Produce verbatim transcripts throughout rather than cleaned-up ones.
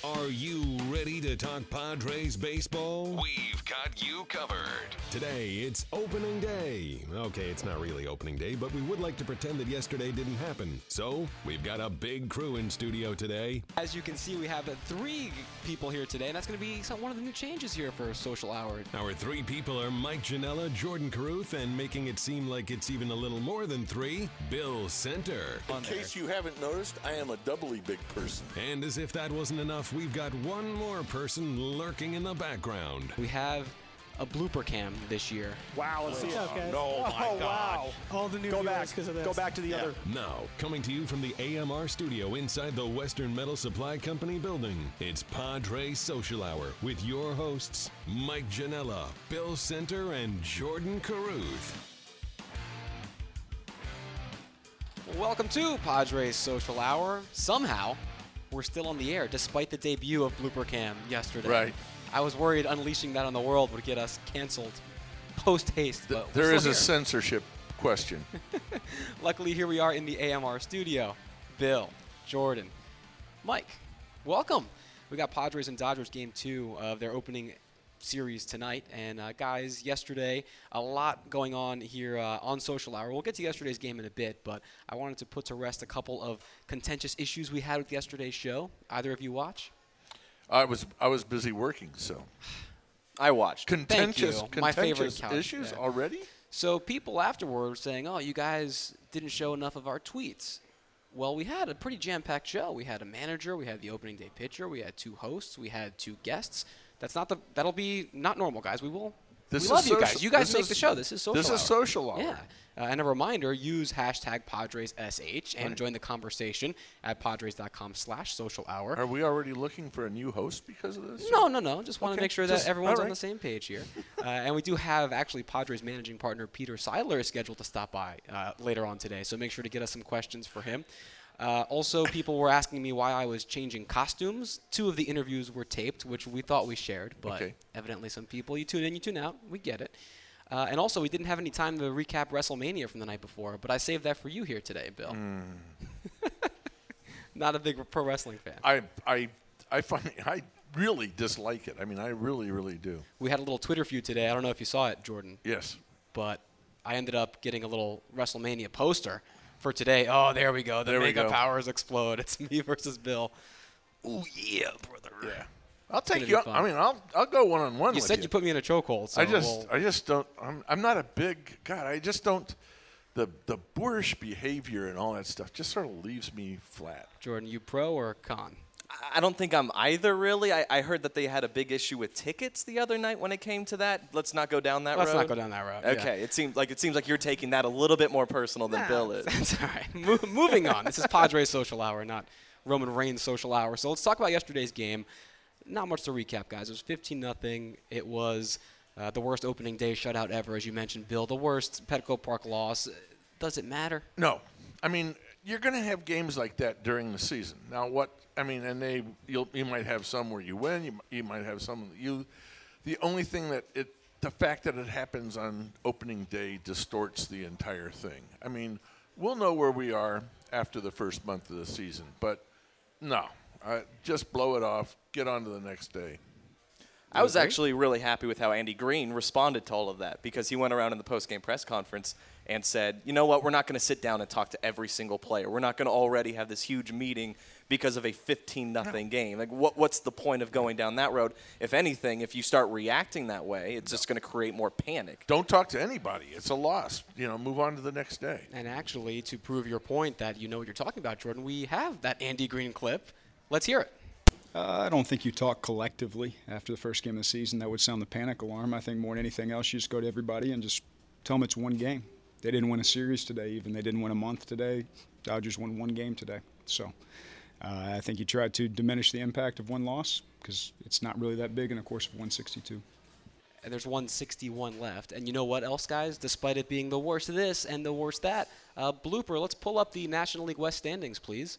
Are you ready to talk Padres baseball? We've got you covered. Today, it's opening day. Okay, it's not really opening day, but we would like to pretend that yesterday didn't happen. So, we've got a big crew in studio today. As you can see, we have three people here today, and that's going to be some, one of the new changes here for Social Hour. Our three people are Mike Janella, Jordan Caruth, and making it seem like it's even a little more than three, Bill Center. In case you haven't noticed, I am a doubly big person. And as if that wasn't enough, we've got one more person lurking in the background. We have a blooper cam this year. Wow, let's see it. Okay. No, my Oh, God. wow. All the new Go viewers back. because of this. Go back to the Yeah. other. Now, coming to you from the A M R studio inside the Western Metal Supply Company building, it's Padres Social Hour with your hosts, Mike Janella, Bill Center, and Jordan Caruth. Welcome to Padres Social Hour. Somehow, we're still on the air despite the debut of blooper cam yesterday. Right. I was worried unleashing that on the world would get us canceled post haste. Th- but there we're is still a here. censorship question. Luckily, here we are in the A M R studio. Bill, Jordan, Mike, welcome. We got Padres and Dodgers game two of their opening series tonight. And uh, guys, yesterday, a lot going on here uh, on Social Hour. We'll get to yesterday's game in a bit, but I wanted to put to rest a couple of contentious issues we had with yesterday's show. Either of you watch? I was I was busy working, so I watched. contentious you. My favorite contentious couch, issues yeah. already. So people afterward were saying, oh, you guys didn't show enough of our tweets. Well, we had a pretty jam-packed show. We had a manager, we had the opening day pitcher, we had two hosts, we had two guests. That's not the that'll be not normal, guys. We will This we is love you social- guys. You guys this make is- the show. This is social. This hour. is social hour. Yeah. Uh, and a reminder, use hashtag PadresSH and Right. join the conversation at Padres.com slash social hour. Are we already looking for a new host because of this? No, no, no. Just want to Okay. make sure Just- that everyone's all on right. the same page here. uh, and we do have actually Padres managing partner Peter Seidler is scheduled to stop by uh, later on today. So make sure to get us some questions for him. Uh, also, people were asking me why I was changing costumes. Two of the interviews were taped, which we thought we shared, but Okay. evidently some people, you tune in, you tune out. We get it. Uh, and also, we didn't have any time to recap WrestleMania from the night before, but I saved that for you here today, Bill. Mm. Not a big pro wrestling fan. I I I find I really dislike it. I mean, I really really do. We had a little Twitter feud today. I don't know if you saw it, Jordan. Yes. But I ended up getting a little WrestleMania poster for today. Oh, there we go. The There we mega go. powers explode. It's me versus Bill. Ooh, yeah, brother. Yeah. I'll gonna take be you. Up. fun. I mean, I'll I'll go one on one. You with said you you put me in a chokehold. So I just we'll- I just don't. I'm I'm not a big God. I just don't. The the boorish behavior and all that stuff just sort of leaves me flat. Jordan, you pro or con? I don't think I'm either, really. I, I heard that they had a big issue with tickets the other night when it came to that. Let's not go down that Let's road. not go down that road. Okay, it seems like it seems like you're taking that a little bit more personal than Yeah. Bill is. That's all right. Mo- moving on. This is Padres Social Hour, not Roman Reigns Social Hour. So let's talk about yesterday's game. Not much to recap, guys. It was fifteen nothing. It was uh, the worst opening day shutout ever, as you mentioned, Bill. The worst Petco Park loss. Does it matter? No, I mean you're going to have games like that during the season. Now, what I mean, and they you'll, you might have some where you win. You, you might have some that you. The only thing that it, the fact that it happens on opening day distorts the entire thing. I mean, we'll know where we are after the first month of the season, but no, uh, just blow it off. Get on to the next day. I was agree? actually really happy with how Andy Green responded to all of that because he went around in the post-game press conference and said, you know what, we're not going to sit down and talk to every single player. We're not going to already have this huge meeting because of a fifteen nothing game. Like, what, what's the point of going down that road? If anything, if you start reacting that way, it's just going to create more panic. Don't talk to anybody. It's a loss. You know, move on to the next day. And actually, to prove your point that you know what you're talking about, Jordan, we have that Andy Green clip. Let's hear it. Uh, I don't think you talk collectively after the first game of the season. That would sound the panic alarm. I think more than anything else, you just go to everybody and just tell them it's one game. They didn't win a series today, even. They didn't win a month today. Dodgers won one game today. So uh, I think you try to diminish the impact of one loss because it's not really that big in a course of one sixty-two. And there's one sixty-one left. And you know what else, guys? Despite it being the worst of this and the worst that, uh, blooper, let's pull up the National League West standings, please.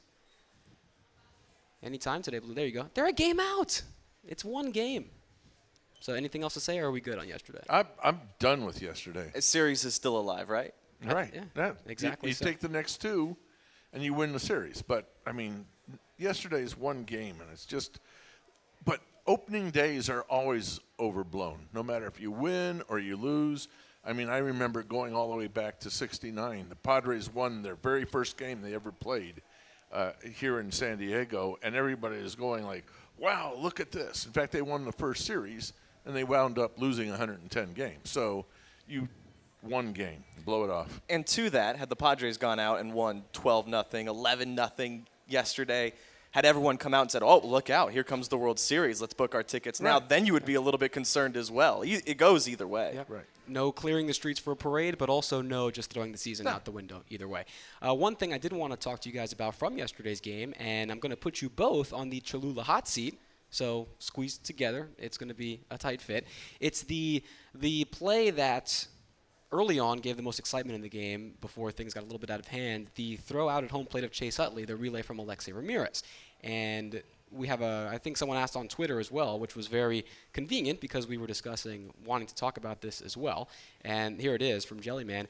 Anytime today, Blue. There you go. They're a game out. It's one game. So anything else to say, or are we good on yesterday? I'm I'm done with yesterday. A series is still alive, right? Right. yeah, That- exactly You, you so. take the next two, and you win the series. But I mean, yesterday's one game, and it's just but opening days are always overblown, no matter if you win or you lose. I mean, I remember going all the way back to sixty-nine. The Padres won their very first game they ever played uh, here in San Diego, and everybody is going like, wow, look at this. In fact, they won the first series, and they wound up losing one hundred ten games. So you one game, blow it off. And to that, had the Padres gone out and won twelve nothing, eleven nothing yesterday, had everyone come out and said, oh, look out, here comes the World Series, let's book our tickets now, Right. then you would be a little bit concerned as well. You, it goes either way. Yep. Right. No clearing the streets for a parade, but also no just throwing the season No. out the window either way. Uh, one thing I did want to talk to you guys about from yesterday's game, and I'm going to put you both on the Cholula hot seat, so squeezed together. It's going to be a tight fit. It's the the play that early on gave the most excitement in the game before things got a little bit out of hand, the throw out at home plate of Chase Utley, the relay from Alexei Ramirez. And we have a, I think someone asked on Twitter as well, which was very convenient because we were discussing wanting to talk about this as well. And here it is from Jellyman.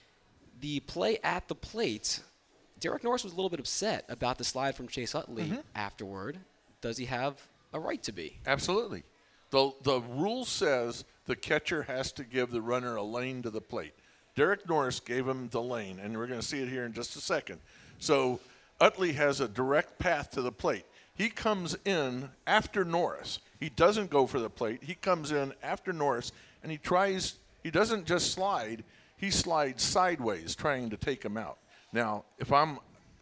The play at the plate, Derek Norris was a little bit upset about the slide from Chase Utley Mm-hmm. afterward. Does he have a right to be? Absolutely. The, the rule says the catcher has to give the runner a lane to the plate. Derek Norris gave him the lane, and we're going to see it here in just a second. So Utley has a direct path to the plate. He comes in after Norris. He doesn't go for the plate. He comes in after Norris, and he tries – he doesn't just slide. He slides sideways trying to take him out. Now, if I'm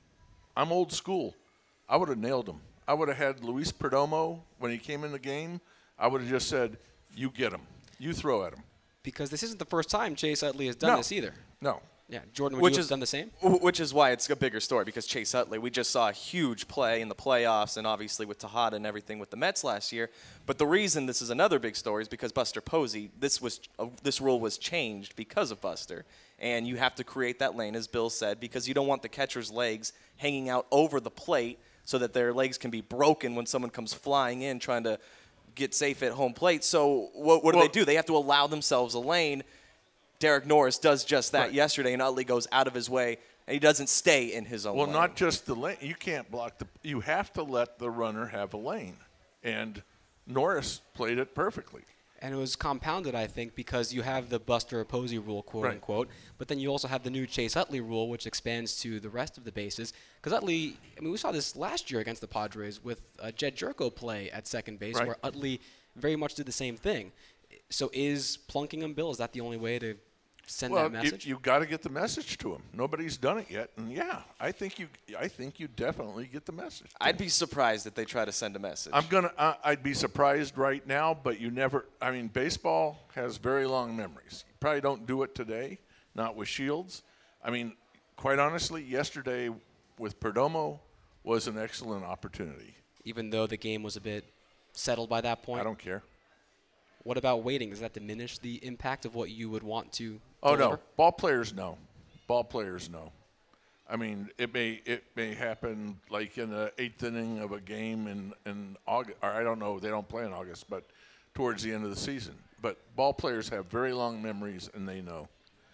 – I'm old school. I would have nailed him. I would have had Luis Perdomo when he came in the game. I would have just said, you get him. You throw at him. Because this isn't the first time Chase Utley has done No. this either. No. Yeah, Jordan, would Which you have is- done the same? Wh- Which is why it's a bigger story, because Chase Utley, we just saw a huge play in the playoffs and obviously with Tejada and everything with the Mets last year. But the reason this is another big story is because Buster Posey, this was uh, this rule was changed because of Buster. And you have to create that lane, as Bill said, because you don't want the catcher's legs hanging out over the plate so that their legs can be broken when someone comes flying in trying to get safe at home plate. So what, what do Well- they do? They have to allow themselves a lane. Derek Norris does just that Right. yesterday, and Utley goes out of his way, and he doesn't stay in his own Well, lane. not just the lane. You can't block the – you have to let the runner have a lane. And Norris played it perfectly. And it was compounded, I think, because you have the Buster Posey rule, quote Right. unquote, but then you also have the new Chase Utley rule, which expands to the rest of the bases. Because Utley, I mean, we saw this last year against the Padres with a Jed Jerko play at second base, Right. where Utley very much did the same thing. So is plunking him, Bill, is that the only way to send Well, that you, message? you've got to get the message to him. Nobody's done it yet. And, yeah, I think you I think you definitely get the message. to I'd him. be surprised if they try to send a message. I'm gonna. Uh, I'd be surprised right now, but you never. I mean, baseball has very long memories. You probably don't do it today, not with Shields. I mean, quite honestly, yesterday with Perdomo was an excellent opportunity. Even though the game was a bit settled by that point? I don't care. What about waiting? Does that diminish the impact of what you would want to Oh deliver? no, ball players know. Ball players know. I mean, it may it may happen like in the eighth inning of a game in in August, or I don't know. They don't play in August, but towards the end of the season. But ball players have very long memories, and they know.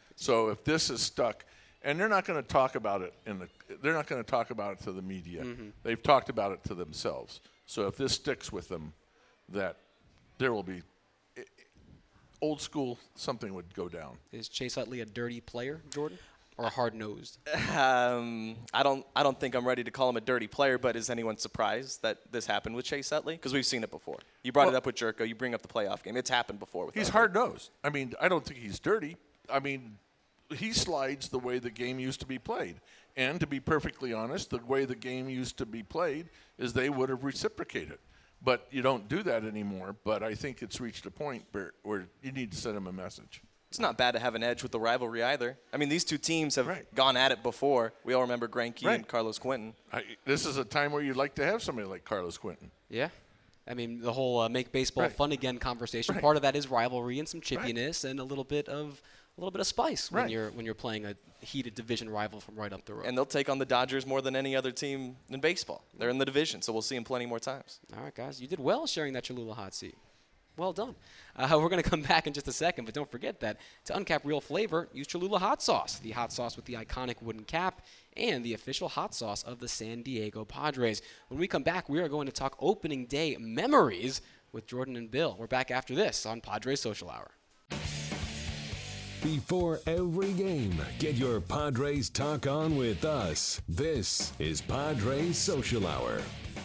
So if this is stuck, and they're not going to talk about it in the, they're not going to talk about it to the media. Mm-hmm. They've talked about it to themselves. So if this sticks with them, that there will be old school, something would go down. Is Chase Utley a dirty player, Jordan, or a hard-nosed? Um, I don't. I don't think I'm ready to call him a dirty player. But is anyone surprised that this happened with Chase Utley? Because we've seen it before. You brought it Well- up with Jerko. You bring up the playoff game. It's happened before with. He's Utley. hard nosed. I mean, I don't think he's dirty. I mean, he slides the way the game used to be played. And to be perfectly honest, the way the game used to be played is they would have reciprocated. But you don't do that anymore. But I think it's reached a point where, where you need to send him a message. It's not bad to have an edge with the rivalry either. I mean, these two teams have Right. gone at it before. We all remember Greinke Right. and Carlos Quentin. I, this is a time where you'd like to have somebody like Carlos Quentin. Yeah. I mean, the whole uh, make baseball Right. fun again conversation. Right. Part of that is rivalry and some chippiness and a little bit of a little bit of spice when Right. you're when you're playing a heated division rival from right up the road. And they'll take on the Dodgers more than any other team in baseball. They're in the division, so we'll see them plenty more times. All right, guys, you did well sharing that Cholula hot seat. Well done. Uh, we're going to come back in just a second, but don't forget that to uncap real flavor, use Cholula hot sauce, the hot sauce with the iconic wooden cap and the official hot sauce of the San Diego Padres. When we come back, we are going to talk opening day memories with Jordan and Bill. We're back after this on Padres Social Hour. Before every game, get your Padres talk on with us. This is Padres Social Hour.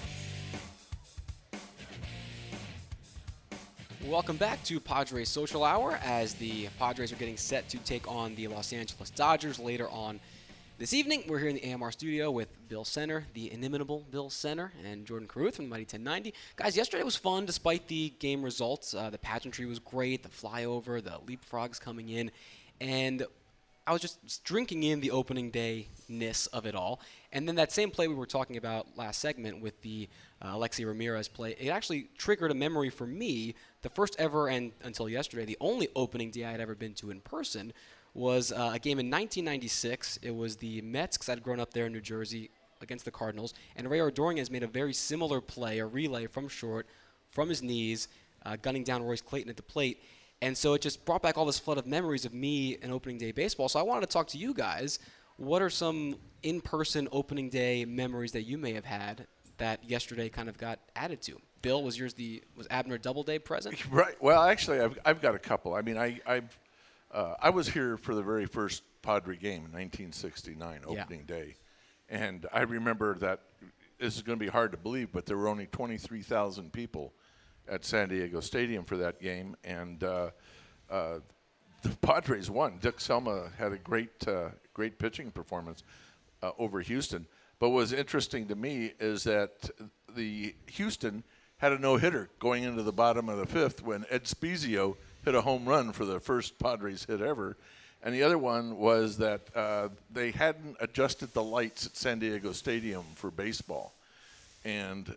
Welcome back to Padres Social Hour as the Padres are getting set to take on the Los Angeles Dodgers later on this evening. We're here in the A M R studio with Bill Center, the inimitable Bill Center, and Jordan Caruth from the Mighty ten ninety. Guys, yesterday was fun despite the game results. Uh, the pageantry was great, the flyover, the leapfrogs coming in, and I was just drinking in the opening day-ness of it all. And then that same play we were talking about last segment with the uh, Alexi Ramirez play, it actually triggered a memory for me. The first ever, and until yesterday, the only opening day I had ever been to in person was uh, a game in nineteen ninety-six. It was the Mets, because I'd grown up there in New Jersey, against the Cardinals. And Ray Ordonez made a very similar play, a relay from short, from his knees, uh, gunning down Royce Clayton at the plate. And so it just brought back all this flood of memories of me and opening day baseball. So I wanted to talk to you guys. What are some in-person opening day memories that you may have had that yesterday kind of got added to? Bill, was yours the was Abner Doubleday present? Right. Well, actually, I've I've got a couple. I mean, I I've uh, I was here for the very first Padre game in nineteen sixty-nine, opening yeah. day, and I remember that. This is going to be hard to believe, but there were only twenty-three thousand people at San Diego Stadium for that game, and uh, uh, the Padres won. Dick Selma had a great, uh, great pitching performance uh, over Houston. But what was interesting to me is that the Houston had a no-hitter going into the bottom of the fifth when Ed Spezio hit a home run for the first Padres hit ever. And the other one was that uh, they hadn't adjusted the lights at San Diego Stadium for baseball. And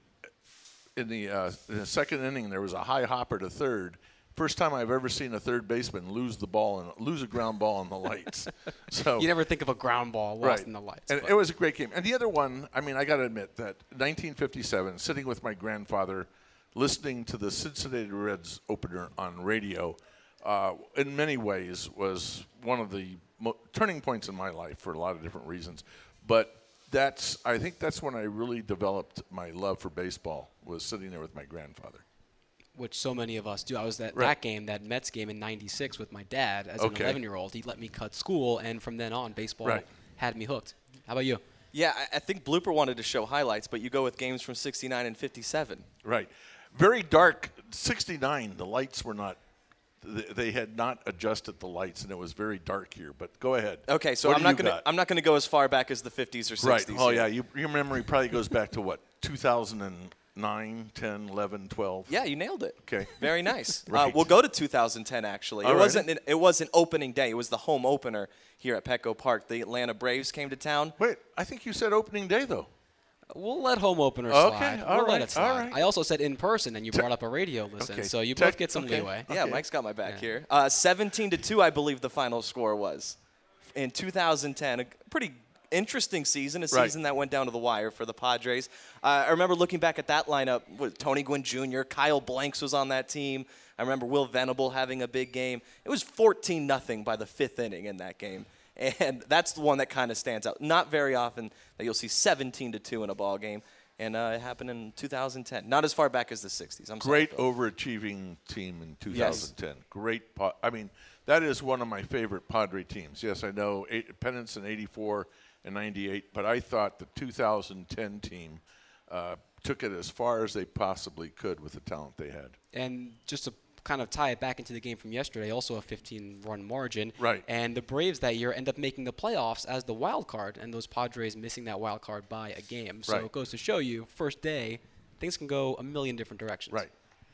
in the, uh, in the second inning, there was a high hopper to third. First time I've ever seen a third baseman lose the ball and lose a ground ball in the lights. So you never think of a ground ball lost right. in the lights. And but. it was a great game. And the other one, I mean, I got to admit that nineteen fifty-seven, sitting with my grandfather, listening to the Cincinnati Reds opener on radio, uh, in many ways was one of the mo- turning points in my life for a lot of different reasons. But that's, I think that's when I really developed my love for baseball, was sitting there with my grandfather. Which so many of us do. I was at right. that game, that Mets game in ninety-six with my dad as okay. an eleven-year-old. He let me cut school, and from then on, baseball right. had me hooked. How about you? Yeah, I, I think Blooper wanted to show highlights, but you go with games from sixty-nine and fifty-seven. Right. Very dark. sixty-nine, the lights were not, they had not adjusted the lights, and it was very dark here. But go ahead. Okay, so what I'm not going to I'm not going to go as far back as the fifties or sixties. Right. Oh here. yeah, you, your memory probably goes back to what, two thousand nine, ten, eleven, twelve. Yeah, you nailed it. Okay. Very nice. Right. uh, we'll go to two thousand ten actually. All it right. wasn't an, it wasn't opening day. It was the home opener here at Petco Park. The Atlanta Braves came to town. Wait, I think you said opening day though. We'll let home openers Okay, slide. all we'll right, let it slide. all right. I also said in person, and you brought up a radio listen, Okay. so you Tech- both get some okay. leeway. Yeah, Okay. Mike's got my back Yeah. here. Uh, seventeen to two, I believe the final score was in two thousand ten. A pretty interesting season, a Right. season that went down to the wire for the Padres. Uh, I remember looking back at that lineup with Tony Gwynn Junior Kyle Blanks was on that team. I remember Will Venable having a big game. It was fourteen nothing by the fifth inning in that game. And that's the one that kind of stands out. Not very often that you'll see seventeen to two in a ball game. And uh, it happened in two thousand ten. Not as far back as the sixties. I'm sorry, Great Bill. overachieving team in two thousand ten. Yes. Great. Pa- I mean, that is one of my favorite Padre teams. Yes, I know eight, pennants in eighty-four and ninety-eight, but I thought the two thousand ten team uh, took it as far as they possibly could with the talent they had. And just to kind of tie it back into the game from yesterday, also a fifteen-run margin. Right. And the Braves that year end up making the playoffs as the wild card, and those Padres missing that wild card by a game. So Right. it goes to show you, first day, things can go a million different directions. Right.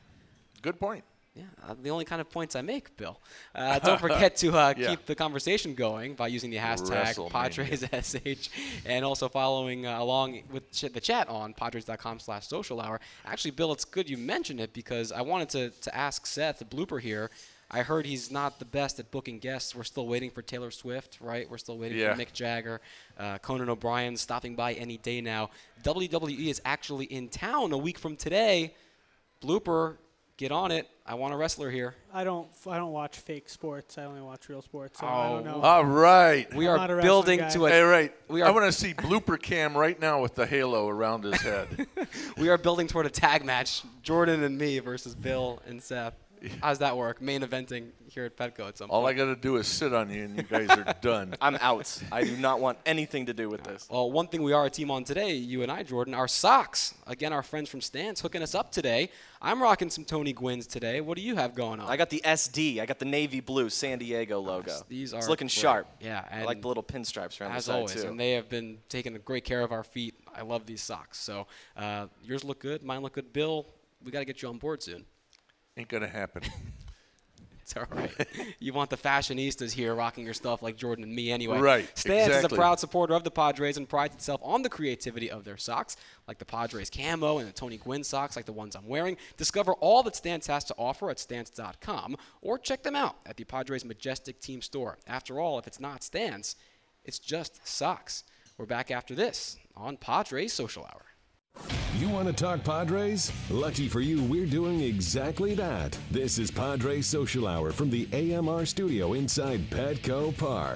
Good point. Yeah, uh, the only kind of points I make, Bill. Uh, don't forget to uh, Yeah. keep the conversation going by using the hashtag WrestleMania. PadresSH and also following uh, along with ch- the chat on Padres.com slash social hour. Actually, Bill, it's good you mentioned it because I wanted to, to ask Seth, the blooper here. I heard he's not the best at booking guests. We're still waiting for Taylor Swift, right? We're still waiting Yeah. for Mick Jagger. Uh, Conan O'Brien stopping by any day now. W W E is actually in town a week from today. Blooper Get on it. I want a wrestler here. I don't. I don't watch fake sports. I only watch real sports. So Oh. I don't know. All right. We I'm are not a wrestling building guy. to a Hey, right. we I are- want to see blooper cam right now with the halo around his head. we are building toward a tag match. Jordan and me versus Bill and Seth. How's that work? Main eventing here at Petco at some All I point. got to do is sit on you, and you guys are done. I'm out. I do not want anything to do with this. Well, one thing we are a team on today, you and I, Jordan, our socks. Again, our friends from Stance hooking us up today. I'm rocking some Tony Gwynn's today. What do you have going on? I got the S D. I got the navy blue San Diego logo. These are it's looking great. sharp. Yeah, I and like the little pinstripes around as the side always, too. and they have been taking great care of our feet. I love these socks. So uh, yours look good, mine look good. Bill, we got to get you on board soon. Ain't going to happen. It's all right. You want the fashionistas here rocking your stuff like Jordan and me anyway. Right, Stance is a exactly. proud supporter of the Padres and prides itself on the creativity of their socks, like the Padres camo and the Tony Gwynn socks like the ones I'm wearing. Discover all that Stance has to offer at stance dot com or check them out at the Padres Majestic Team Store. After all, if it's not Stance, it's just socks. We're back after this on Padres Social Hour. You want to talk Padres? Lucky for you, we're doing exactly that. This is Padres Social Hour from the A M R studio inside Petco Park.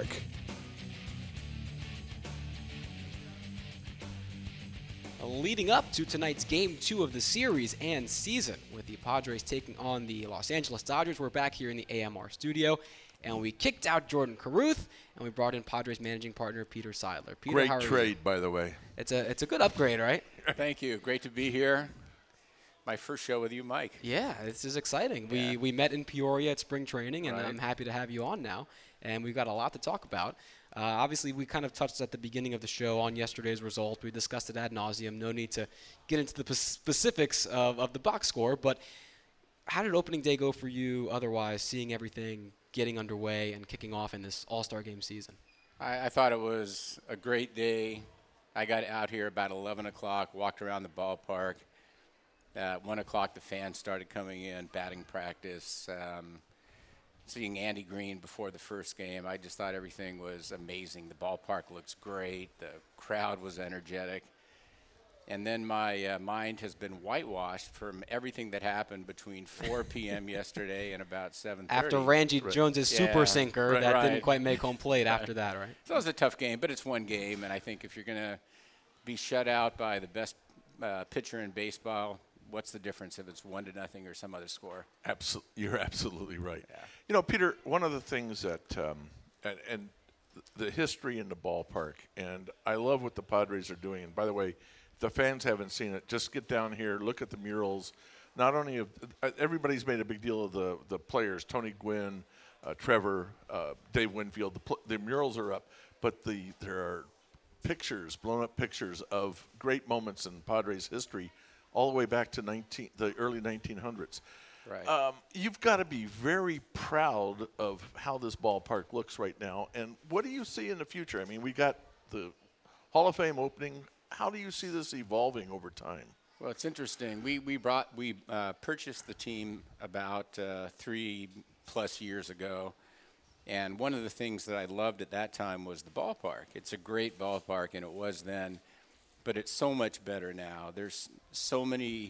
Leading up to tonight's game two of the series and season with the Padres taking on the Los Angeles Dodgers, we're back here in the A M R studio, and we kicked out Jordan Caruth, and we brought in Padres managing partner Peter Seidler. Peter, Great how are you? trade, by the way. It's a it's a good upgrade, right? Thank you. Great to be here. My first show with you, Mike. Yeah, this is exciting. Yeah. We we met in Peoria at spring training, and Right. I'm happy to have you on now. And we've got a lot to talk about. Uh, obviously, we kind of touched at the beginning of the show on yesterday's result. We discussed it ad nauseum. No need to get into the p- specifics of, of the box score, but how did opening day go for you otherwise, seeing everything getting underway and kicking off in this All-Star Game season? I, I thought it was a great day. I got out here about eleven o'clock, walked around the ballpark. At one o'clock, the fans started coming in, batting practice. Um, seeing Andy Green before the first game, I just thought everything was amazing. The ballpark looks great. The crowd was energetic. And then my uh, mind has been whitewashed from everything that happened between four p.m. yesterday and about seven thirty. After Randy Jones's super Yeah, sinker right, that right. didn't quite make home plate after that, right? So it was a tough game, but it's one game, and I think if you're going to be shut out by the best uh, pitcher in baseball, what's the difference if it's one to nothing or some other score? Absol- you're absolutely right. You know, Peter, one of the things that, um, and, and the history in the ballpark, and I love what the Padres are doing. And by the way, if the fans haven't seen it, just get down here, look at the murals. Not only of, uh, everybody's made a big deal of the, the players, Tony Gwynn, uh, Trevor, uh, Dave Winfield. The, pl- the murals are up, but the there are pictures, blown up pictures of great moments in Padres history all the way back to nineteen, the early nineteen hundreds. Right. Um, you've got to be very proud of how this ballpark looks right now. And what do you see in the future? I mean, we got the Hall of Fame opening. How do you see this evolving over time? Well, it's interesting. We we brought we uh, purchased the team about uh, three plus years ago, and one of the things that I loved at that time was the ballpark. It's a great ballpark, and it was then, but it's so much better now. There's so many,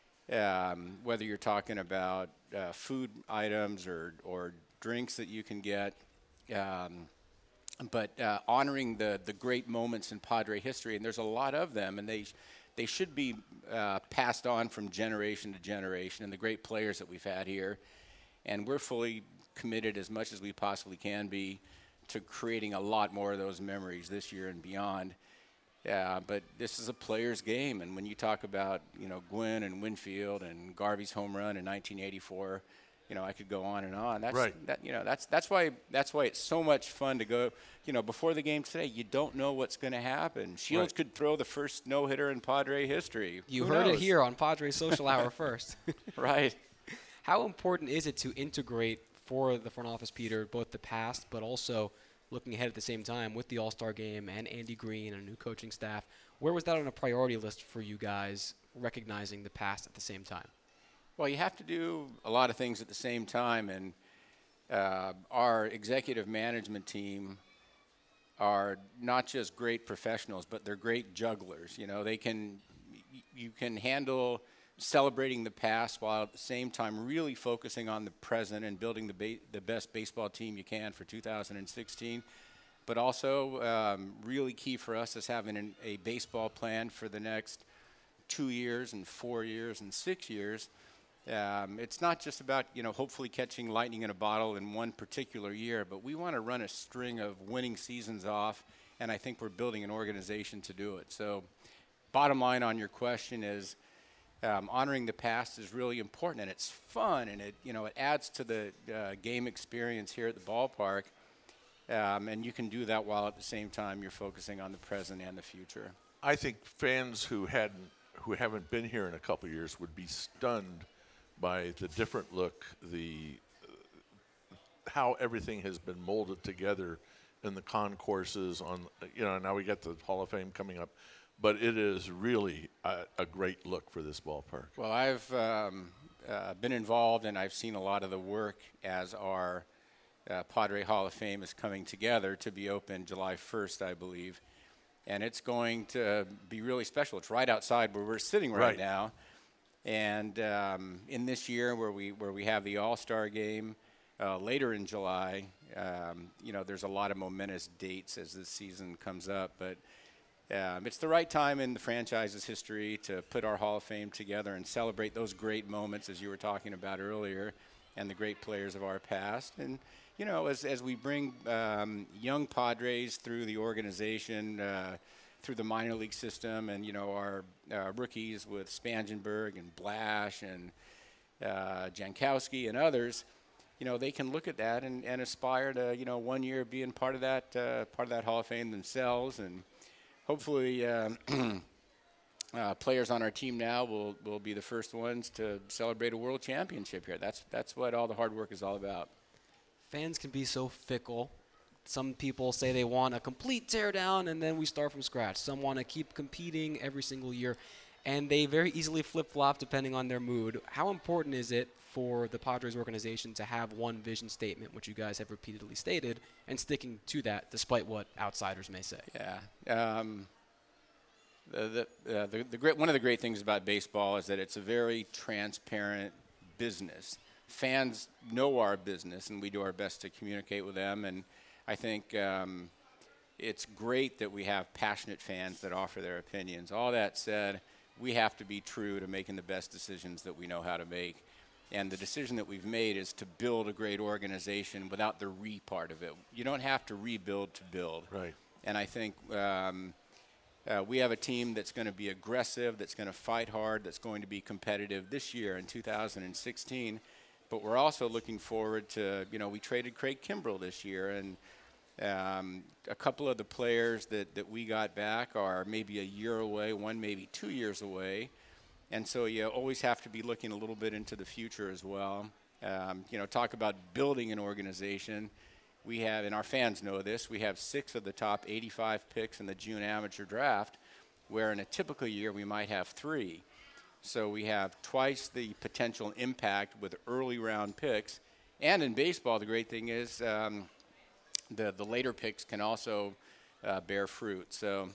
um, whether you're talking about uh, food items or or drinks that you can get. Um, but uh, honoring the the great moments in Padre history, and there's a lot of them, and they they should be uh, passed on from generation to generation, and the great players that we've had here, and we're fully committed as much as we possibly can be to creating a lot more of those memories this year and beyond. Yeah, but this is a player's game, and when you talk about, you know, Gwynn and Winfield and Garvey's home run in nineteen eighty-four, you know, I could go on and on. That's Right. that, you know, that's that's why that's why it's so much fun to go. You know, before the game today, you don't know what's going to happen. Shields Right. could throw the first no-hitter in Padre history. You Who heard it knows? here on Padres Social Hour first. Right. How important is it to integrate for the front office, Peter, both the past but also looking ahead at the same time with the All-Star Game and Andy Green and a new coaching staff? Where was that on a priority list for you guys, recognizing the past at the same time? Well, you have to do a lot of things at the same time, and uh, our executive management team are not just great professionals, but they're great jugglers. You know, they can, y- you can handle celebrating the past while at the same time really focusing on the present and building the, ba the best baseball team you can for two thousand sixteen. But also um, really key for us is having an, a baseball plan for the next two years and four years and six years. Um, it's not just about, you know, hopefully catching lightning in a bottle in one particular year, but we want to run a string of winning seasons off, and I think we're building an organization to do it. So bottom line on your question is um, honoring the past is really important, and it's fun, and it, you know, it adds to the uh, game experience here at the ballpark. Um, and you can do that while at the same time you're focusing on the present and the future. I think fans who hadn't, who haven't been here in a couple of years would be stunned by the different look, the uh, how everything has been molded together in the concourses. On you know now we got the Hall of Fame coming up, but it is really a, a great look for this ballpark. Well, I've um, uh, been involved and I've seen a lot of the work as our Uh, Padre Hall of Fame is coming together to be open July first, I believe. And it's going to be really special. It's right outside where we're sitting right, right. now. And um, in this year where we where we have the All-Star game uh, later in July, um, you know, there's a lot of momentous dates as this season comes up. But um, it's the right time in the franchise's history to put our Hall of Fame together and celebrate those great moments, as you were talking about earlier, and the great players of our past. And you know, as, as we bring um, young Padres through the organization, uh, through the minor league system, and, you know, our uh, rookies with Spangenberg and Blash and uh, Jankowski and others, you know, they can look at that and, and aspire to, you know, one year being part of that, uh, part of that Hall of Fame themselves. And hopefully uh, uh, players on our team now will, will be the first ones to celebrate a world championship here. That's, that's what all the hard work is all about. Fans can be so fickle. Some people say they want a complete teardown and then we start from scratch. Some want to keep competing every single year, and they very easily flip-flop depending on their mood. How important is it for the Padres organization to have one vision statement, which you guys have repeatedly stated, and sticking to that despite what outsiders may say? Yeah. Um, the, the, uh, the, the great, one of the great things about baseball is that it's a very transparent business. Fans know our business, and we do our best to communicate with them. And I think um, it's great that we have passionate fans that offer their opinions. All that said, we have to be true to making the best decisions that we know how to make. And the decision that we've made is to build a great organization without the re part of it. You don't have to rebuild to build. Right. And I think um, uh, we have a team that's going to be aggressive, that's going to fight hard, that's going to be competitive this year in two thousand sixteen. But we're also looking forward to, you know, we traded Craig Kimbrell this year, and um, a couple of the players that, that we got back are maybe a year away, one maybe two years away. And so you always have to be looking a little bit into the future as well. Um, you know, talk about building an organization. We have, and our fans know this, we have six of the top eighty-five picks in the June amateur draft, where in a typical year we might have three. So we have twice the potential impact with early round picks. And in baseball, the great thing is um, the, the later picks can also uh, bear fruit. So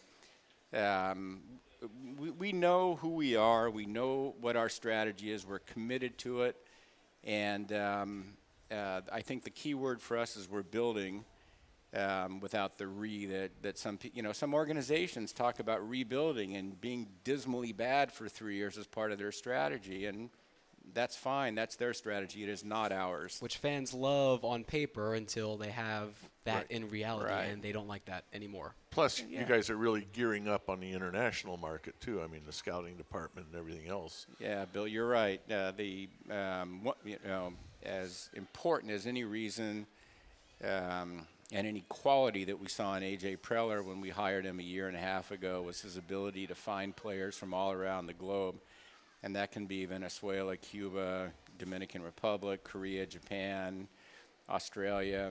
um, we, we know who we are. We know what our strategy is. We're committed to it. And um, uh, I think the key word for us is we're building Um, without the re that, that some, you know, some organizations talk about rebuilding and being dismally bad for three years as part of their strategy. And that's fine. That's their strategy. It is not ours. Which fans love on paper until they have that Right. in reality, Right. and they don't like that anymore. Plus, Yeah. you guys are really gearing up on the international market, too. I mean, the scouting department and everything else. Yeah, Bill, you're right. Uh, the um, what, you know, as important as any reason um, and any quality that we saw in A J Preller when we hired him a year and a half ago was his ability to find players from all around the globe. And that can be Venezuela, Cuba, Dominican Republic, Korea, Japan, Australia,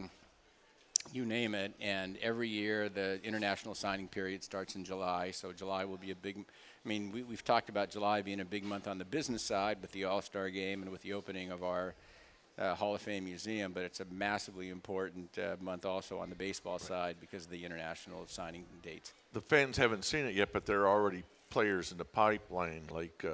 you name it. And every year the international signing period starts in July. So July will be a big, I mean, we, we've talked about July being a big month on the business side with the All-Star game and with the opening of our uh, Hall of Fame Museum, but it's a massively important uh, month also on the baseball right. side because of the international signing dates. The fans haven't seen it yet, but there are already players in the pipeline like uh,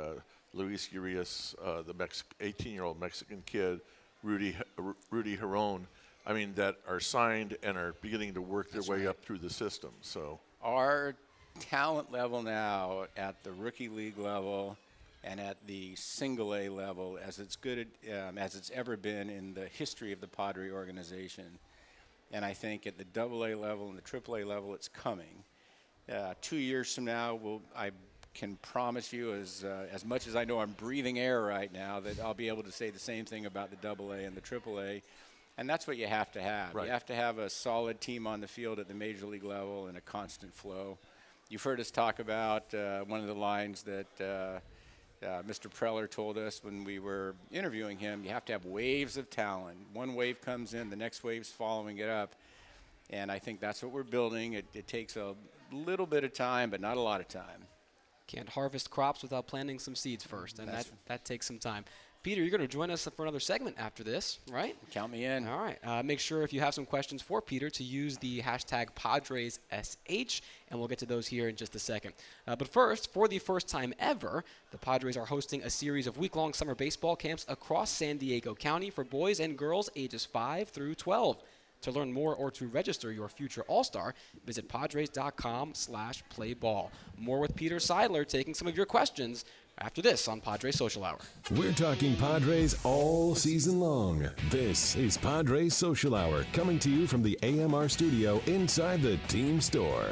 Luis Urias, uh, the Mex- eighteen-year-old Mexican kid, Rudy R- Rudy Giron, I mean, that are signed and are beginning to work their That's way right. up through the system. So Our talent level now at the rookie league level and at the single A level as it's good um, as it's ever been in the history of the Padre organization. And I think at the double A level and the triple A level, it's coming. Uh, two years from now, we'll, I can promise you, as uh, as much as I know I'm breathing air right now, that I'll be able to say the same thing about the double A and the triple A. And that's what you have to have. Right. You have to have a solid team on the field at the major league level and a constant flow. You've heard us talk about uh, one of the lines that uh, uh, Mister Preller told us when we were interviewing him. You have to have waves of talent. One wave comes in, the next wave's following it up. And I think that's what we're building. It, it takes a little bit of time, but not a lot of time. Can't harvest crops without planting some seeds first, and that, That's- that takes some time. Peter, you're going to join us for another segment after this, right? Count me in. All right. Uh, make sure if you have some questions for Peter to use the hashtag PadresSH, and we'll get to those here in just a second. Uh, but first, for the first time ever, the Padres are hosting a series of week-long summer baseball camps across San Diego County for boys and girls ages five through twelve. To learn more or to register your future All-Star, visit Padres.com slash playball. More with Peter Seidler taking some of your questions after this on Padres Social Hour. We're talking Padres all season long. This is Padres Social Hour, coming to you from the A M R studio inside the team store.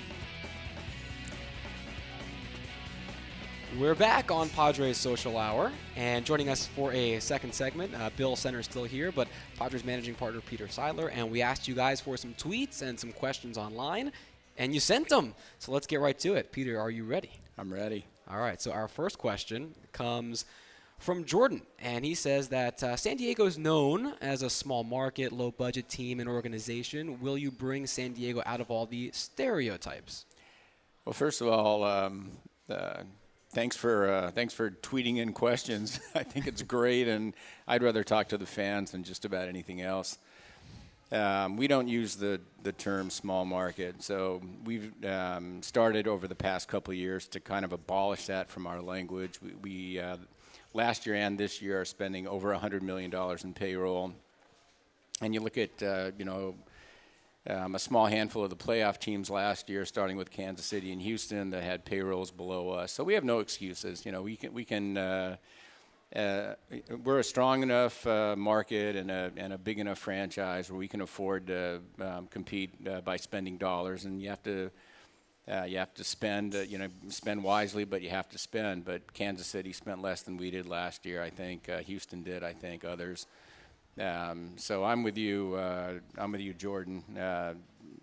We're back on Padres Social Hour, and joining us for a second segment, uh, Bill Center still here, but Padres managing partner Peter Seidler, and we asked you guys for some tweets and some questions online, and you sent them. So let's get right to it. Peter, are you ready? I'm ready. All right, so our first question comes from Jordan, and he says that uh, San Diego is known as a small market, low-budget team and organization. Will you bring San Diego out of all the stereotypes? Well, first of all, um, uh, thanks for uh, thanks for tweeting in questions. I think it's great, and I'd rather talk to the fans than just about anything else. Um, we don't use the, the term small market, so we've um, started over the past couple of years to kind of abolish that from our language. We, we uh, last year and this year are spending over one hundred million dollars in payroll. And you look at, uh, you know, um, a small handful of the playoff teams last year, starting with Kansas City and Houston, that had payrolls below us. So we have no excuses. You know, we can, we can uh, Uh, we're a strong enough uh, market and a, and a big enough franchise where we can afford to um, compete uh, by spending dollars, and you have to uh, you have to spend uh, you know spend wisely, but you have to spend. But Kansas City spent less than we did last year. I think uh, Houston did. I think others. Um, so I'm with you. Uh, I'm with you, Jordan. Uh,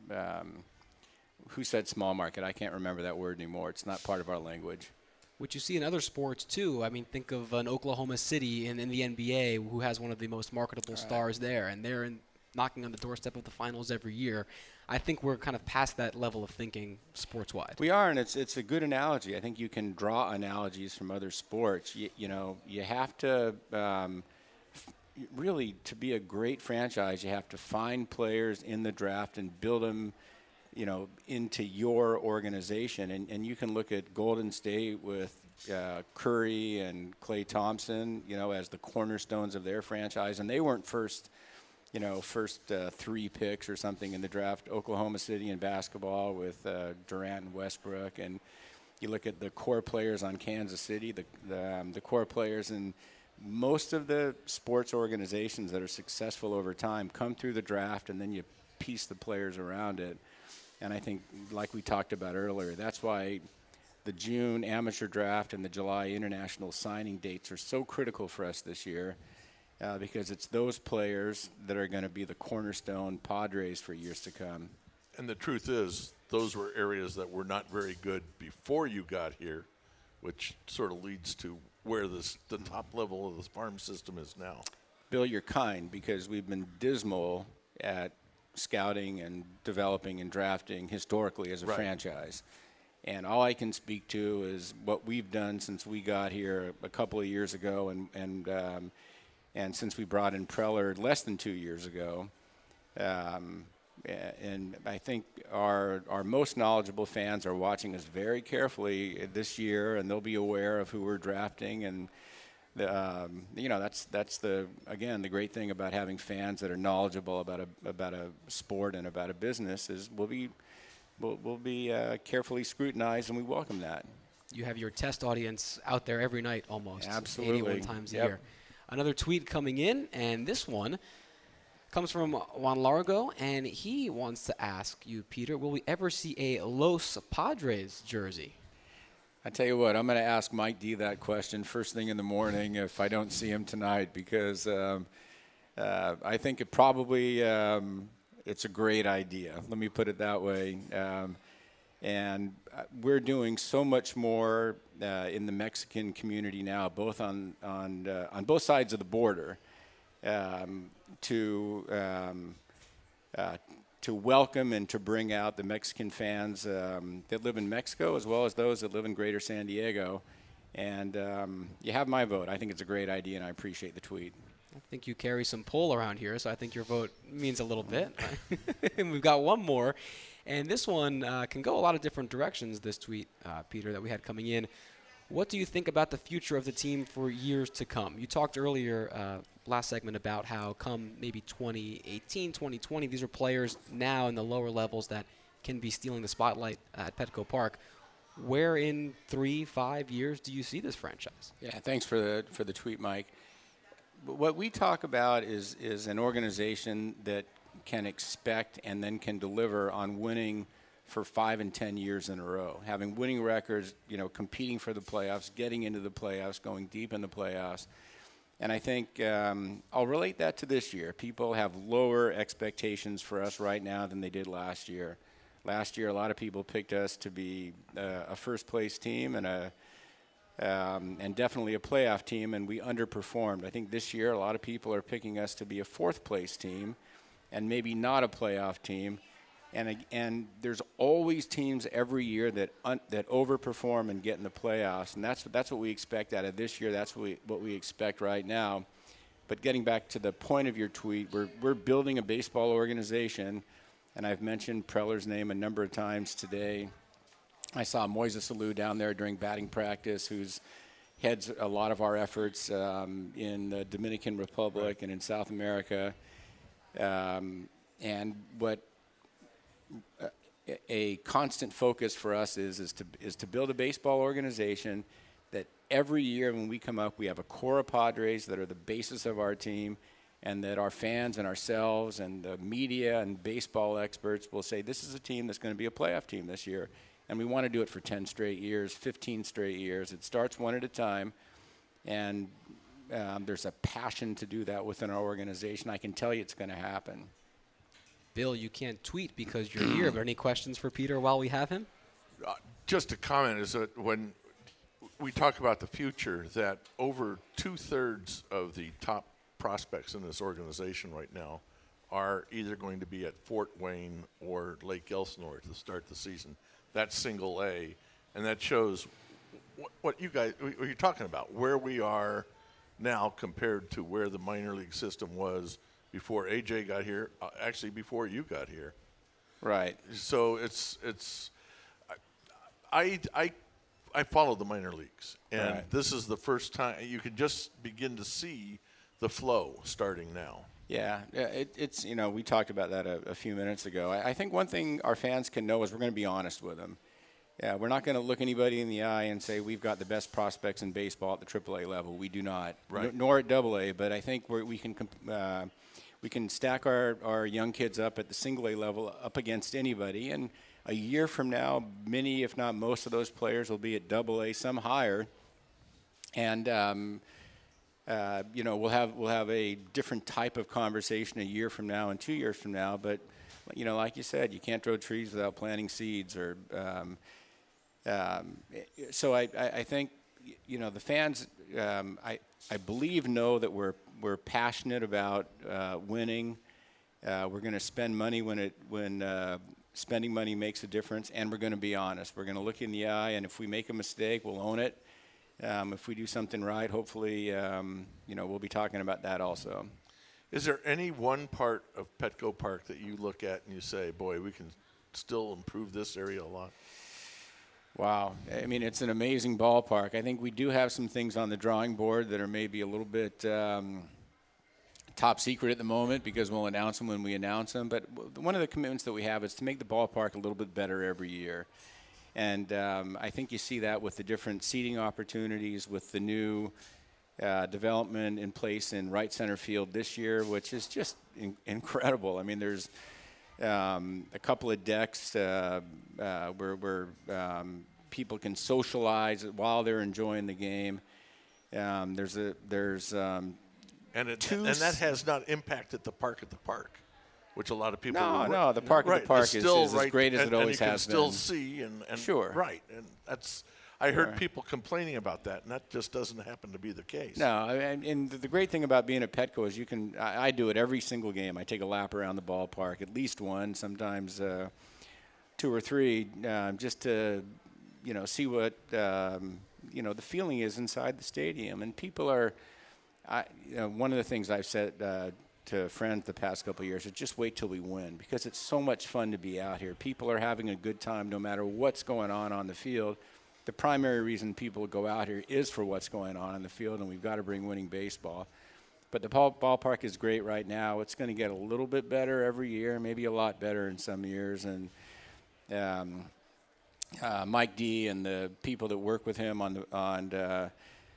um, who said small market? I can't remember that word anymore. It's not part of our language. Which you see in other sports, too. I mean, think of an Oklahoma City in, in the N B A who has one of the most marketable Right. stars there, and they're in, knocking on the doorstep of the finals every year. I think we're kind of past that level of thinking sports-wide. We are, and it's it's a good analogy. I think you can draw analogies from other sports. You, you know, you have to um, f- really, to be a great franchise, you have to find players in the draft and build them, you know, into your organization. And, and you can look at Golden State with uh, Curry and Klay Thompson, you know, as the cornerstones of their franchise. And they weren't first, you know, first uh, three picks or something in the draft. Oklahoma City in basketball with uh, Durant and Westbrook. And you look at the core players on Kansas City, the, the, um, the core players in most of the sports organizations that are successful over time come through the draft, and then you piece the players around it. And I think, like we talked about earlier, that's why the June amateur draft and the July international signing dates are so critical for us this year, uh, because it's those players that are going to be the cornerstone Padres for years to come. And the truth is, those were areas that were not very good before you got here, which sort of leads to where this, the top level of the farm system is now. Bill, you're kind, because we've been dismal at scouting and developing and drafting historically as a Right. franchise. And all I can speak to is what we've done since we got here a couple of years ago, and and um, and since we brought in Preller less than two years ago. Um, and I think our our most knowledgeable fans are watching us very carefully this year, and they'll be aware of who we're drafting. And the, um, you know, that's that's the again the great thing about having fans that are knowledgeable about a about a sport and about a business is we'll be we'll, we'll be uh, carefully scrutinized, and we welcome that. You have your test audience out there every night almost. Absolutely. eighty-one times Yep. a year. Another tweet coming in, and this one comes from Juan Largo, and he wants to ask you, Peter, will we ever see a Los Padres jersey? I tell you what, I'm going to ask Mike D that question first thing in the morning if I don't see him tonight, because um, uh, I think it probably um, it's a great idea. Let me put it that way. Um, and we're doing so much more uh, in the Mexican community now, both on on uh, on both sides of the border. Um, to um, uh, to welcome and to bring out the Mexican fans um, that live in Mexico, as well as those that live in Greater San Diego. And um, you have my vote. I think it's a great idea, and I appreciate the tweet. I think you carry some pull around here, so I think your vote means a little bit. And we've got one more, and this one uh, can go a lot of different directions, this tweet, uh, Peter, that we had coming in. What do you think about the future of the team for years to come? You talked earlier, uh, last segment, about how come maybe twenty eighteen, twenty twenty, these are players now in the lower levels that can be stealing the spotlight at Petco Park. Where in three, five years do you see this franchise? Yeah, thanks for the for the tweet, Mike. What we talk about is is an organization that can expect and then can deliver on winning for five and ten years in a row, having winning records, you know, competing for the playoffs, getting into the playoffs, going deep in the playoffs. And I think um, I'll relate that to this year. People have lower expectations for us right now than they did last year. Last year, a lot of people picked us to be uh, a first-place team and a um, and definitely a playoff team, and we underperformed. I think this year, a lot of people are picking us to be a fourth-place team and maybe not a playoff team. And and there's always teams every year that un, that overperform and get in the playoffs, and that's that's what we expect out of this year. That's what we what we expect right now. But getting back to the point of your tweet, we're we're building a baseball organization, and I've mentioned Preller's name a number of times today. I saw Moises Alou down there during batting practice, who's heads a lot of our efforts um, in the Dominican Republic right. and in South America. Um, and what a constant focus for us is is to is to build a baseball organization that every year when we come up, we have a core of Padres that are the basis of our team, and that our fans and ourselves and the media and baseball experts will say, this is a team that's going to be a playoff team this year. And we want to do it for ten straight years, fifteen straight years. It starts one at a time, and um, there's a passion to do that within our organization. I can tell you it's going to happen. Bill, you can't tweet because you're here, but any questions for Peter while we have him? Uh, just a comment is that when we talk about the future, that over two-thirds of the top prospects in this organization right now are either going to be at Fort Wayne or Lake Elsinore to start the season. That's single A, and that shows what, what you guys, what you're talking about, where we are now compared to where the minor league system was before A J got here, uh, actually before you got here. Right. So it's it's I I I follow the minor leagues, and right. this is the first time you can just begin to see the flow starting now. Yeah, it, it's you know we talked about that a, a few minutes ago. I, I think one thing our fans can know is we're going to be honest with them. Yeah, we're not going to look anybody in the eye and say we've got the best prospects in baseball at the triple A level. We do not, right. N- nor at double A. But I think we're, we can uh, we can stack our, our young kids up at the single A level up against anybody. And a year from now, many, if not most, of those players will be at double A, some higher. And um, uh, you know we'll have we'll have a different type of conversation a year from now and two years from now. But you know, like you said, you can't grow trees without planting seeds. Or um, um, so I, I, I think you know the fans. Um, I I believe know that we're we're passionate about uh, winning. Uh, we're going to spend money when it when uh, spending money makes a difference, and we're going to be honest. We're going to look in the eye, and if we make a mistake, we'll own it. Um, if we do something right, hopefully, um, you know, we'll be talking about that also. Is there any one part of Petco Park that you look at and you say, boy, we can still improve this area a lot? Wow. I mean, it's an amazing ballpark. I think we do have some things on the drawing board that are maybe a little bit um, top secret at the moment because we'll announce them when we announce them. But w- one of the commitments that we have is to make the ballpark a little bit better every year. And um, I think you see that with the different seating opportunities, with the new uh, development in place in right center field this year, which is just in- incredible. I mean, there's um, a couple of decks uh, uh, where, where um, people can socialize while they're enjoying the game. Um, there's a there's um, and it, two and that has not impacted the park at the park, which a lot of people. No, would, no, the park at right, the park it's is, still is right, as great as and, it always and you has can still been. see and, and Sure. right, and that's. I heard Sure. people complaining about that, and that just doesn't happen to be the case. No, and, and the great thing about being at Petco is you can. I, I do it every single game. I take a lap around the ballpark, at least one, sometimes uh, two or three, uh, just to, you know, see what um, you know the feeling is inside the stadium. And people are. I, you know, one of the things I've said uh, to friends the past couple of years is just wait till we win because it's so much fun to be out here. People are having a good time no matter what's going on on the field. The primary reason people go out here is for what's going on in the field, and we've got to bring winning baseball. But the ball, ballpark is great right now. It's going to get a little bit better every year, maybe a lot better in some years. And um, uh, Mike D and the people that work with him on the, on uh,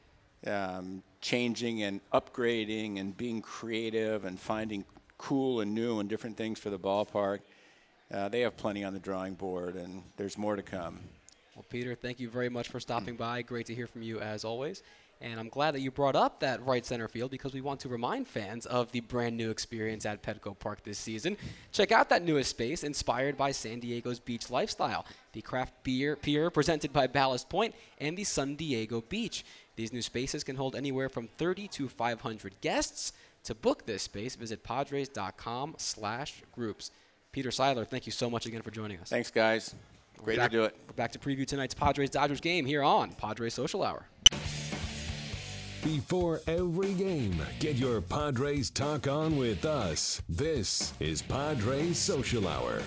um, changing and upgrading and being creative and finding cool and new and different things for the ballpark, uh, they have plenty on the drawing board, and there's more to come. Well, Peter, thank you very much for stopping by. Great to hear from you as always. And I'm glad that you brought up that right center field because we want to remind fans of the brand new experience at Petco Park this season. Check out that newest space inspired by San Diego's beach lifestyle, the craft beer pier presented by Ballast Point and the San Diego Beach. These new spaces can hold anywhere from thirty to five hundred guests. To book this space, visit padres.com slash groups. Peter Seidler, thank you so much again for joining us. Thanks, guys. Great back, to do it. We're back to preview tonight's Padres-Dodgers game here on Padres Social Hour. Before every game, get your Padres talk on with us. This is Padres Social Hour.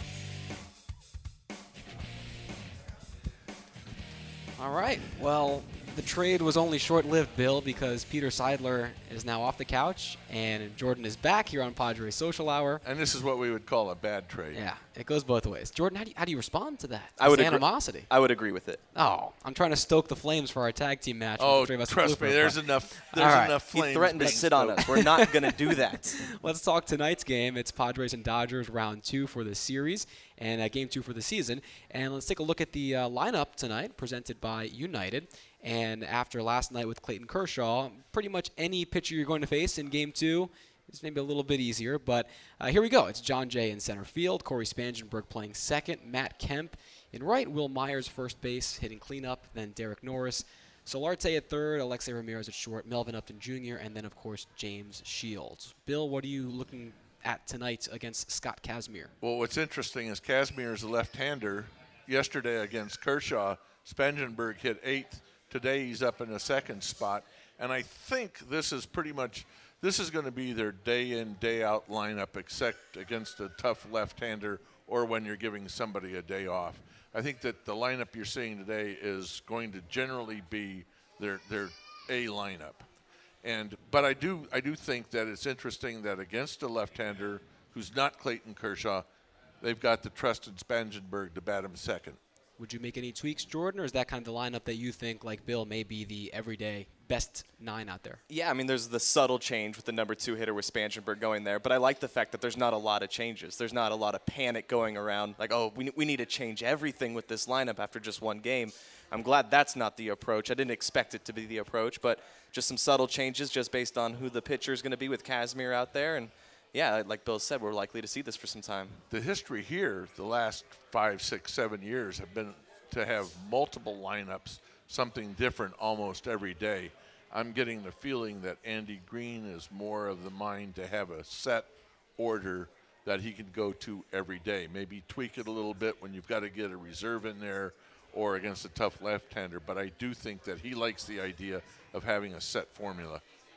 All right. Well, the trade was only short-lived, Bill, because Peter Seidler is now off the couch and Jordan is back here on Padres Social Hour. And this is what we would call a bad trade. Yeah, it goes both ways. Jordan, how do you, how do you respond to that? I would This agree- animosity. I would agree with it. Oh, I'm trying to stoke the flames for our tag team match. with Oh, the three of us at trust Blue me, Profile. there's enough. There's All right. enough He flames. threatened to being sit on stoked. us. We're not going to do that. Let's talk tonight's game. It's Padres and Dodgers round two for the series and uh, game two for the season. And let's take a look at the uh, lineup tonight presented by United. And after last night with Clayton Kershaw, pretty much any pitcher you're going to face in game two is maybe a little bit easier. But uh, here we go. It's John Jay in center field, Corey Spangenberg playing second, Matt Kemp in right, Will Myers first base hitting cleanup, then Derek Norris, Solarte at third, Alexei Ramirez at short, Melvin Upton Junior, and then, of course, James Shields. Bill, what are you looking at tonight against Scott Kazmir? Well, what's interesting is Kazmir is a left-hander. Yesterday against Kershaw, Spangenberg hit eighth. Today he's up in the second spot. And I think this is pretty much – this is going to be their day-in, day-out lineup except against a tough left-hander or when you're giving somebody a day off. I think that the lineup you're seeing today is going to generally be their their A lineup. And but I do I do think that it's interesting that against a left-hander who's not Clayton Kershaw, they've got the trusted Spangenberg to bat him second. Would you make any tweaks, Jordan, or is that kind of the lineup that you think, like Bill, may be the everyday best nine out there? Yeah, I mean, there's the subtle change with the number two hitter with Spangenberg going there, but I like the fact that there's not a lot of changes. There's not a lot of panic going around, like, oh, we, we need to change everything with this lineup after just one game. I'm glad that's not the approach. I didn't expect it to be the approach, but just some subtle changes just based on who the pitcher is going to be with Kazmir out there. And, yeah, like Bill said, we're likely to see this for some time. The history here, the last five, six, seven years have been to have multiple lineups, something different almost every day. I'm getting the feeling that Andy Green is more of the mind to have a set order that he can go to every day. Maybe tweak it a little bit when you've got to get a reserve in there or against a tough left-hander. But I do think that he likes the idea of having a set formula.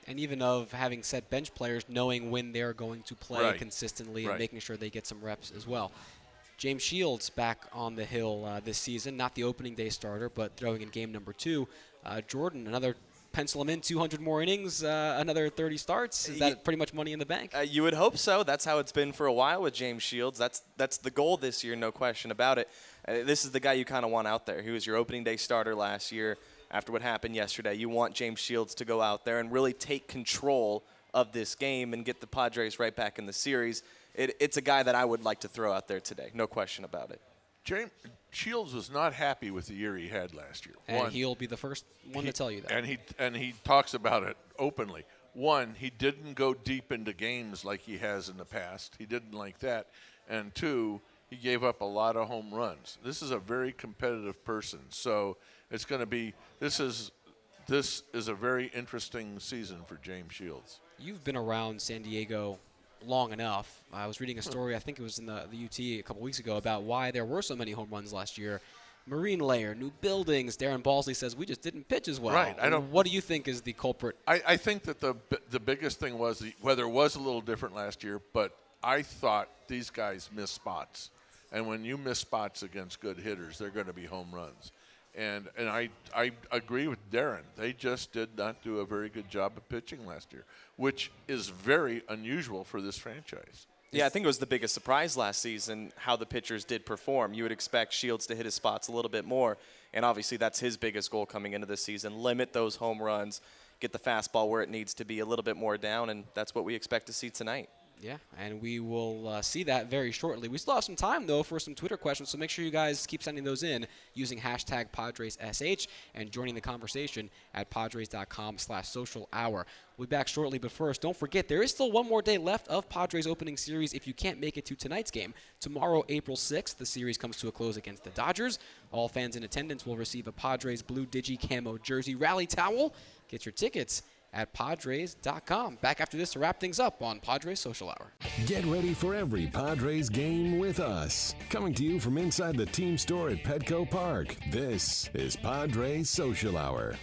and even of having set bench players knowing when they're going to play Right. consistently Right. and making sure they get some reps as well. James Shields back on the hill uh, this season, not the opening day starter, but throwing in game number two. Uh, Jordan, another pencil him in, two hundred more innings, uh, another thirty starts. Is that pretty much money in the bank? Uh, you would hope so. That's how it's been for a while with James Shields. That's that's the goal this year, no question about it. Uh, this is the guy you kind of want out there. He was your opening day starter last year. After what happened yesterday, you want James Shields to go out there and really take control of this game and get the Padres right back in the series. It, it's a guy that I would like to throw out there today, no question about it. James Shields was not happy with the year he had last year. And One, he'll be the first one he- to tell you that. And he and he talks about it openly. One, he didn't go deep into games like he has in the past. He didn't like that. And two, he gave up a lot of home runs. This is a very competitive person. So it's going to be this is this is a very interesting season for James Shields. You've been around San Diego long enough. I was reading a story, I think it was in the, the U T a couple weeks ago, about why there were so many home runs last year. Marine layer, new buildings. Darren Balsley says we just didn't pitch as well. Right, I don't- What do you think is the culprit? I, I think that the the biggest thing was the weather was a little different last year, but I thought these guys miss spots. And when you miss spots against good hitters, they're going to be home runs. And and I, I agree with Darren. They just did not do a very good job of pitching last year, which is very unusual for this franchise. Yeah, I think it was the biggest surprise last season how the pitchers did perform. You would expect Shields to hit his spots a little bit more, and obviously that's his biggest goal coming into this season, limit those home runs, get the fastball where it needs to be a little bit more down, and that's what we expect to see tonight. Yeah, and we will uh, see that very shortly. We still have some time, though, for some Twitter questions, so make sure you guys keep sending those in using hashtag PadresSH and joining the conversation at Padres.com slash social hour. We'll be back shortly, but first, don't forget, there is still one more day left of Padres opening series if you can't make it to tonight's game. Tomorrow, April sixth, the series comes to a close against the Dodgers. All fans in attendance will receive a Padres Blue Digi Camo Jersey Rally Towel. Get your tickets at Padres dot com. Back after this to wrap things up on Padres Social Hour. Get ready for every Padres game with us. Coming to you from inside the team store at Petco Park, this is Padres Social Hour.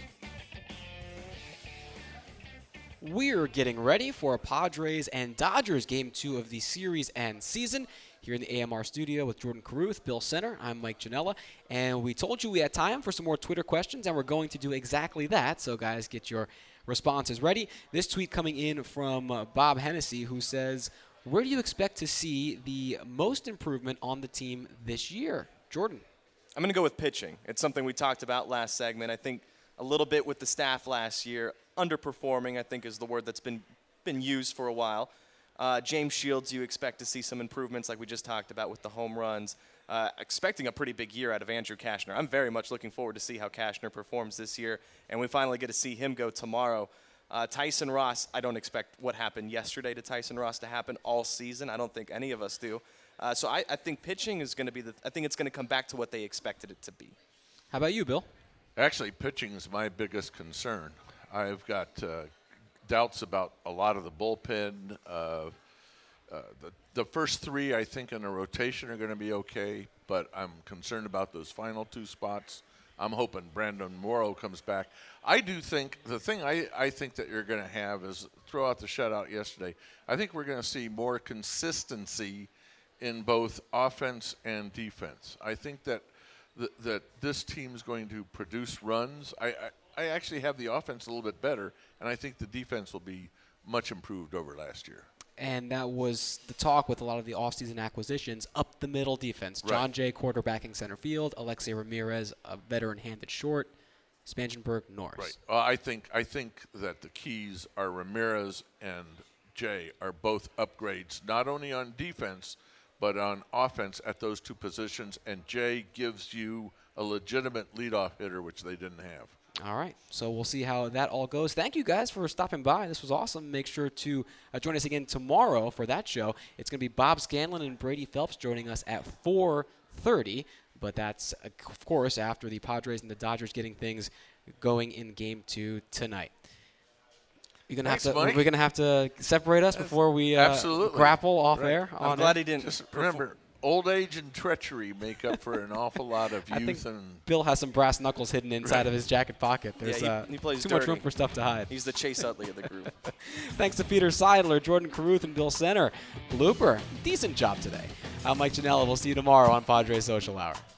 We're getting ready for a Padres and Dodgers game two of the series and season here in the A M R studio with Jordan Caruth, Bill Center. I'm Mike Janella, and we told you we had time for some more Twitter questions, and we're going to do exactly that. So, guys, get your responses ready. This tweet coming in from uh, Bob Hennessy, who says, where do you expect to see the most improvement on the team this year? Jordan. I'm going to go with pitching. It's something we talked about last segment. I think a little bit with the staff last year. Underperforming, I think, is the word that's been been used for a while. Uh, James Shields, you expect to see some improvements like we just talked about with the home runs. Uh, expecting a pretty big year out of Andrew Cashner. I'm very much looking forward to see how Cashner performs this year, and we finally get to see him go tomorrow. Uh, Tyson Ross, I don't expect what happened yesterday to Tyson Ross to happen all season. I don't think any of us do. Uh, so I, I think pitching is going to be the – I think it's going to come back to what they expected it to be. How about you, Bill? Actually, pitching is my biggest concern. I've got uh, doubts about a lot of the bullpen. Uh, uh, the, the first three, I think, in the rotation are going to be okay, but I'm concerned about those final two spots. I'm hoping Brandon Morrow comes back. I do think the thing I, I think that you're going to have is throughout the shutout yesterday, I think we're going to see more consistency in both offense and defense. I think that th- that this team is going to produce runs. I, I I actually have the offense a little bit better, and I think the defense will be much improved over last year. And that was the talk with a lot of the offseason acquisitions, up the middle defense. John Right. Jay quarterbacking center field, Alexei Ramirez, a veteran hand at short, Spangenberg, Norris. Right. Well, I think I think that the keys are Ramirez and Jay are both upgrades, not only on defense, but on offense at those two positions. And Jay gives you a legitimate leadoff hitter, which they didn't have. All right, so we'll see how that all goes. Thank you guys for stopping by. This was awesome. Make sure to uh, join us again tomorrow for that show. It's going to be Bob Scanlon and Brady Phelps joining us at four thirty, but that's, of course, after the Padres and the Dodgers getting things going in Game Two tonight. You're gonna Thanks, have to. Mike. We're gonna have to separate us before we uh, Absolutely. grapple off Right. air. I'm on glad air. he didn't. Just remember, old age and treachery make up for an awful lot of I think youth and. Bill has some brass knuckles hidden inside Right. of his jacket pocket. There's yeah, uh, he, he plays too dirty. much room for stuff to hide. He's the Chase Utley of the group. Thanks to Peter Seidler, Jordan Caruth, and Bill Center. Blooper, decent job today. I'm Mike Janella. We'll see you tomorrow on Padres Social Hour.